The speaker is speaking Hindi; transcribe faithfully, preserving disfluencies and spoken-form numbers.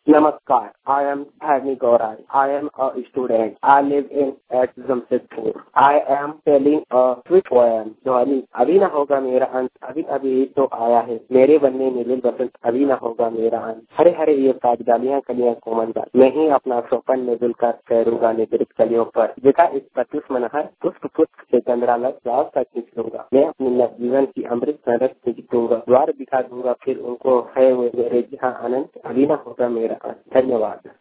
Namaskar, I am Dhani Gaurai. I am a student. I live in at Jamshedpur. I am telling a sweet poem. ध्वनि अभी ना होगा मेरा अंत, अभी अभी तो आया है मेरे बनने में दिल बसंत, अभी ना होगा मेरा अंत। हरे हरे ये ताज डालियां कलियां कोमल बात, मैं ही अपना सोपन में दुलकर करूंगा निद्रित कलियों पर। जिका इस पतुष मनहर पुष्प पुष्प से चंद्रालय राव तक खींच लूंगा, मैं अपने जीवन की अमृत सरस से जीतूंगा, द्वार दिखा दूंगा फिर उनको है वो मेरे जहाँ आनंद, अभी ना होगा मेरा अंत। धन्यवाद।